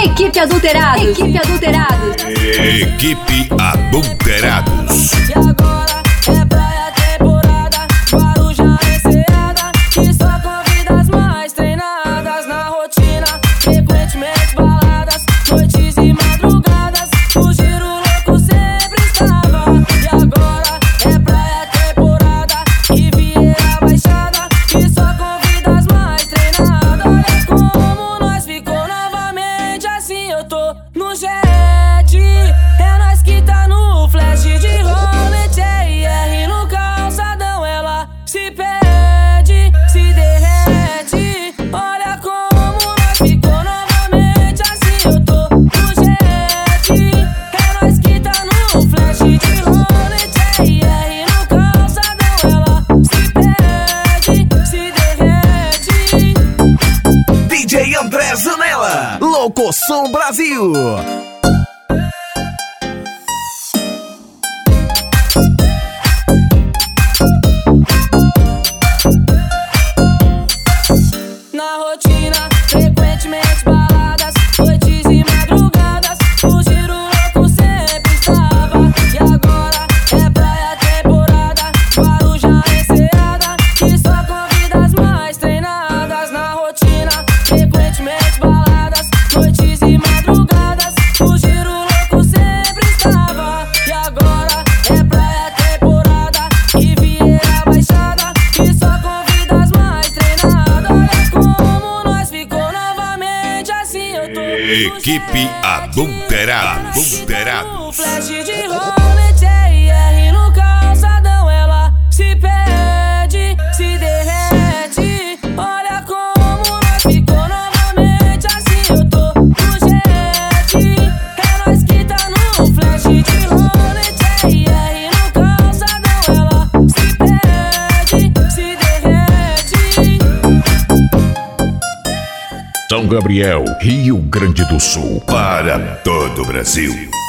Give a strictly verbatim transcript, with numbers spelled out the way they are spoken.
Equipe Adulterados. Equipe Adulterados. Equipe Adulterados. E agora é praia temporada, Guarujá enseada, e só convida as mais treinadas na rotina. Frequentemente baladas, noites e madrugadas, o giro louco sempre estava. E agora é praia temporada, Riviera Baixada, e só convida as mais treinadas. Olha como nós ficou novamente assim, eu tô no jet. É nós que tá no flash de rolete, E R no calçadão, ela se perde, se derrete. Olha como nós ficou novamente assim, eu tô no jet. É nós que tá no flash de rolete, E R no calçadão, ela se perde, se derrete. D J André Zanella, Locoção Brasil. Na rotina, frequentemente baladas, noites e madrugadas, o giro louco sempre estava. E agora é praia temporada, Guarujá enseada, e só convida as mais treinadas. Na rotina, frequentemente baladas, noites e madrugadas, o giro louco sempre estava. E agora é praia temporada, Riviera Baixada, e só convida as mais treinadas. Olha como nós ficou novamente assim, eu tô no Equipe jet. Adulterados. No Adulterados. flash de rolete, E R no calçadão, ela se perde, se derrete. Olha como nós ficou novamente assim, eu tô no jet. É nós que tá no flash de rolete, E R no calçadão, ela se perde, se derrete. São Gabriel, Rio Grande do Sul. Para todo o Brasil.